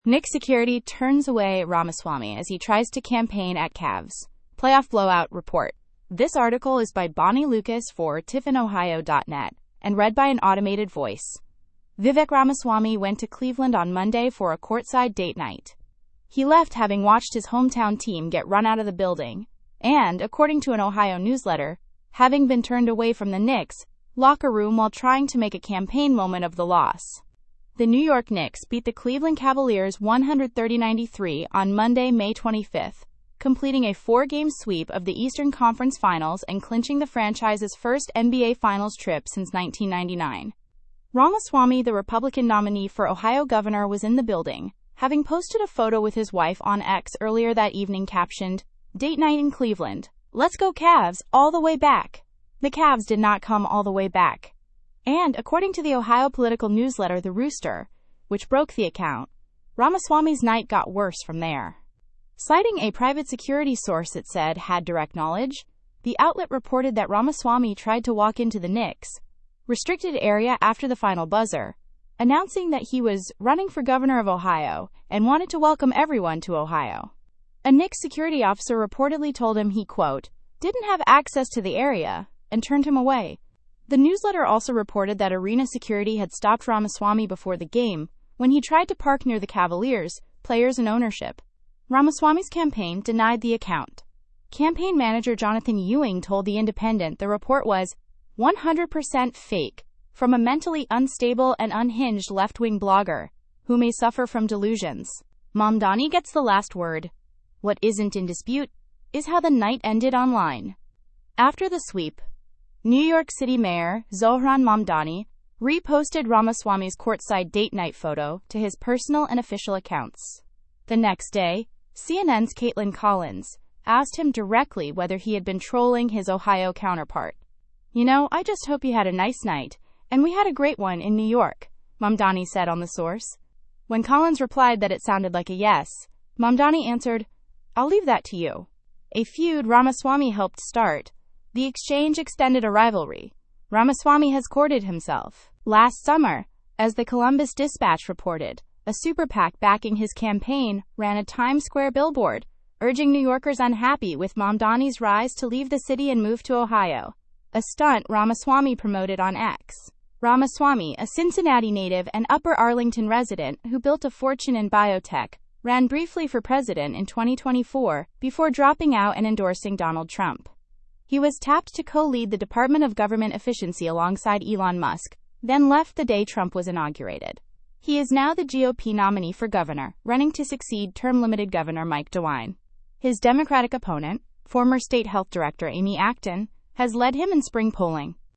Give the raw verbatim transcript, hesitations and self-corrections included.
Knicks security turns away Ramaswamy as he tries to campaign at Cavs. Playoff blowout report. This article is by Bonnie Lucas for Tiffin Ohio dot net and read by an automated voice. Vivek Ramaswamy went to Cleveland on Monday for a courtside date night. He left having watched his hometown team get run out of the building and, according to an Ohio newsletter, having been turned away from the Knicks' locker room while trying to make a campaign moment of the loss. The New York Knicks beat the Cleveland Cavaliers one thirty to ninety-three on Monday, May twenty-fifth, completing a four-game sweep of the Eastern Conference Finals and clinching the franchise's first N B A Finals trip since nineteen ninety-nine. Ramaswamy, the Republican nominee for Ohio governor, was in the building, having posted a photo with his wife on X earlier that evening captioned, "Date night in Cleveland. Let's go Cavs, all the way back." The Cavs did not come all the way back. And, according to the Ohio political newsletter The Rooster, which broke the account, Ramaswamy's night got worse from there. Citing a private security source it said had direct knowledge, the outlet reported that Ramaswamy tried to walk into the Knicks' restricted area after the final buzzer, announcing that he was running for governor of Ohio and wanted to welcome everyone to Ohio. A Knicks security officer reportedly told him he, quote, didn't have access to the area and turned him away. The newsletter also reported that arena security had stopped Ramaswamy before the game when he tried to park near the Cavaliers, players and ownership. Ramaswamy's campaign denied the account. Campaign manager Jonathan Ewing told The Independent the report was one hundred percent fake from a mentally unstable and unhinged left-wing blogger who may suffer from delusions. Mamdani gets the last word. What isn't in dispute is how the night ended online. After the sweep, New York City Mayor Zohran Mamdani reposted Ramaswamy's courtside date night photo to his personal and official accounts. The next day, C N N's Caitlin Collins asked him directly whether he had been trolling his Ohio counterpart. You know, I just hope you had a nice night, and we had a great one in New York, Mamdani said on the source. When Collins replied that it sounded like a yes, Mamdani answered, I'll leave that to you. A feud Ramaswamy helped start, the exchange extended a rivalry. Ramaswamy has courted himself. Last summer, as the Columbus Dispatch reported, a super PAC backing his campaign ran a Times Square billboard, urging New Yorkers unhappy with Mamdani's rise to leave the city and move to Ohio, a stunt Ramaswamy promoted on X. Ramaswamy, a Cincinnati native and Upper Arlington resident who built a fortune in biotech, ran briefly for president in twenty twenty-four before dropping out and endorsing Donald Trump. He was tapped to co-lead the Department of Government Efficiency alongside Elon Musk, then left the day Trump was inaugurated. He is now the G O P nominee for governor, running to succeed term-limited Governor Mike DeWine. His Democratic opponent, former state health director Amy Acton, has led him in spring polling.